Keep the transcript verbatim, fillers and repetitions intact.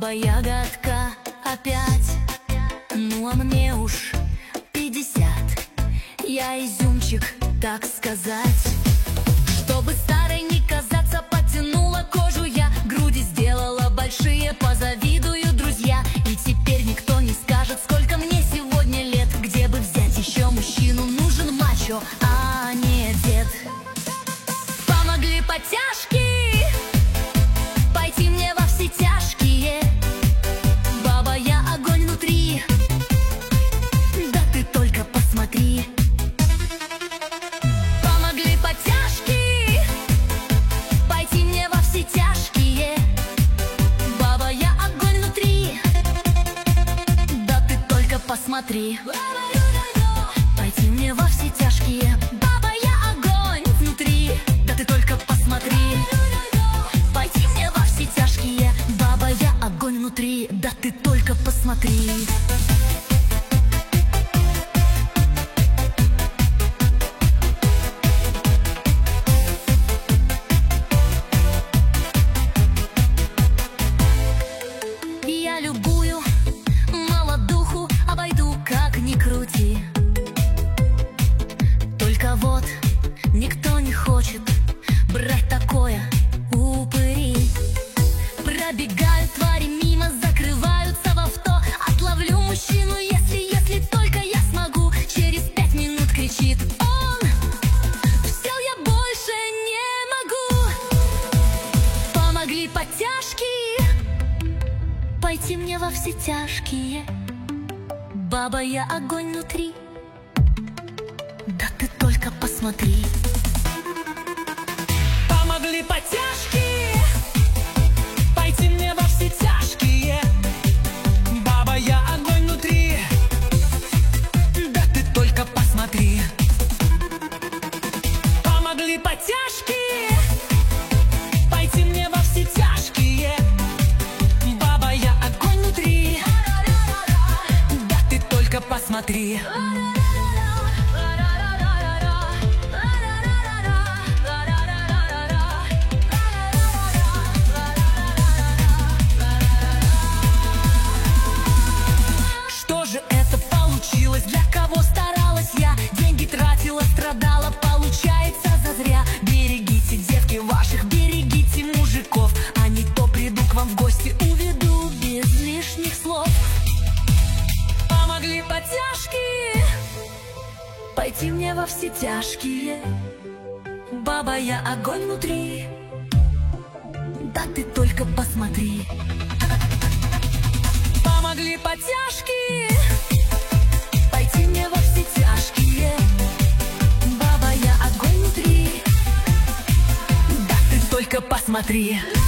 Баба Ягодка опять, ну а мне уж пятьдесят. Я изюмчик, так сказать. Чтобы старой не казаться, подтянула кожу я, груди сделала большие, позавидую, друзья. И теперь никто не скажет, сколько мне сегодня лет. Где бы взять еще мужчину, нужен мачо, а не дед. Помогли подтяжки пойти мне во все тяжкие. Баба, я огонь внутри, да ты только посмотри. Помогли подтяжки пойти мне во все тяжкие. Баба, я огонь внутри, да ты только посмотри. Пойти мне во все тяжкие. Баба, я огонь внутри, да ты только посмотри. Пойти мне во все тяжкие. Баба, я огонь внутри, да ты только посмотри. Я любую молодуху обойду, как ни крути. Только вот никто не хочет брать такое, упыри. Пробегают твари мимо, закрываются в авто. Отловлю мужчину, если, если только я смогу. Через пять минут кричит он: все, я больше не могу. Помогли подтяжки пойти мне во все тяжкие. Баба, я огонь внутри, да ты только посмотри. Помогли подтяжки пойти мне во все тяжкие. Баба, я огонь внутри, да ты только посмотри. Помогли подтяжки пойти мне во все тяжкие. Баба, я огонь внутри, да ты только посмотри. Что же это получилось? Для кого старалась я? Деньги тратила, страдала, получается зазря. Берегите, девки, ваших, берегите мужиков, а не то приду к вам в гости, уведу без лишних слов. Помогли подтяжки пойти мне во все тяжкие. Баба, я огонь внутри, да ты только посмотри. Помогли подтяжки пойти мне во все тяжкие. Баба, я огонь внутри, да ты только посмотри.